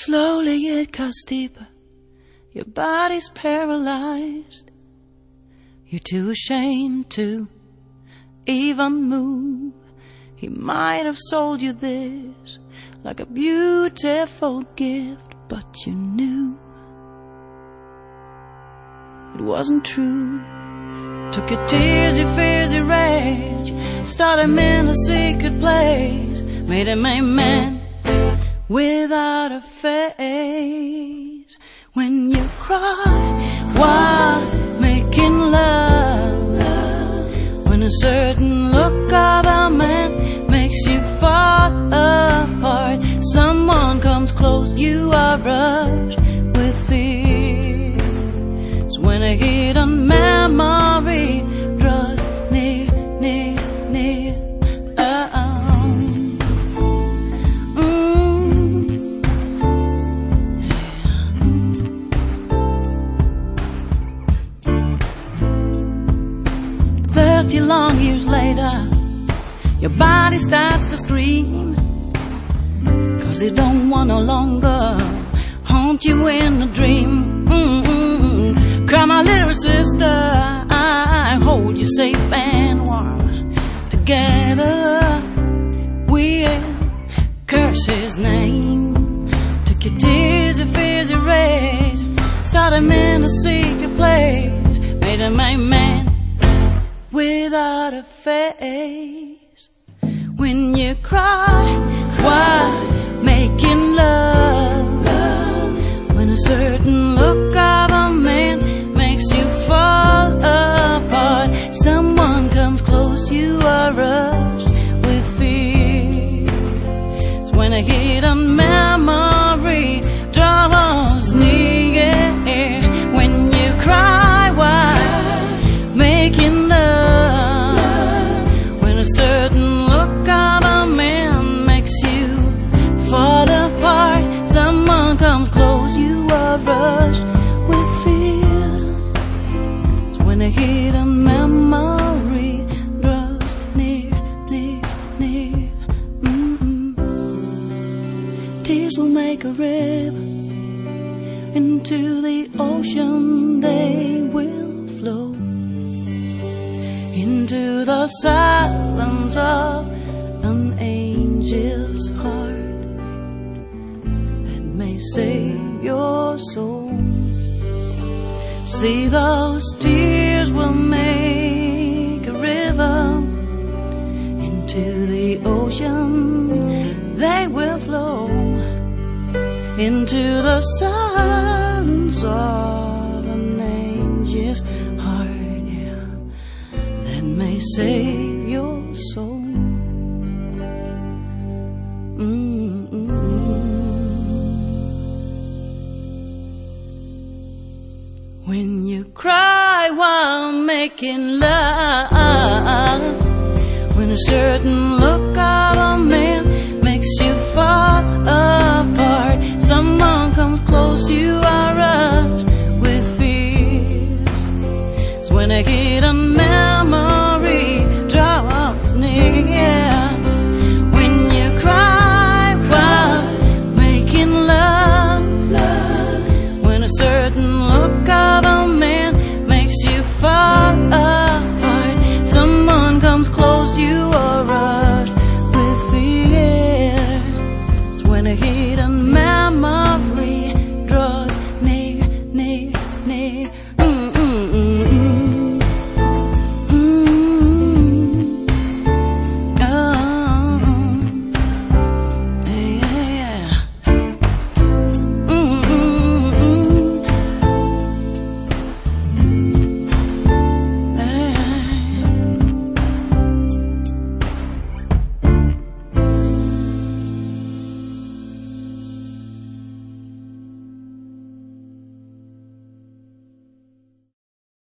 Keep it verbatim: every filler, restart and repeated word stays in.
Slowly it cuts deeper. Your body's paralyzed. You're too ashamed to even move. He might have sold you this like a beautiful gift, but you knew it wasn't true. Took your tears, your fears, your rage, started him in a secret place, made him a man without a face. When you cry while making love, when a certain look of a man makes you fall apart, someone comes close, you are rushed with fear. It's when a hidden memory draws near, near, near. Oh. Mm. Thirty long years later, your body starts to scream, 'cause it don't want no longer haunt you in a dream. Mm-mm. Cry, my little sister, I hold you safe and warm. Together we'll curse his name. Took your tears, your fears, your rage, started him in a secret place, made him a man without a face. When you cry while making love, when a certain look of a man makes you fall apart, someone comes close, you are rushed with fear. It's when a hidden memory draws near. When you cry while making love, when a certain look of a man makes you fall apart, someone comes close, you are rushed with fear. It's when a hidden memory draws near, near, near. Mm-mm. Tears will make a river, into the ocean they will flow, into the silence of an angel's heart that may save your soul. See, those tears will make a river, into the ocean they will flow, into the silence of an angel's heart, yeah, that may save your soul. Mm-mm. When you cry while making love, when a certain look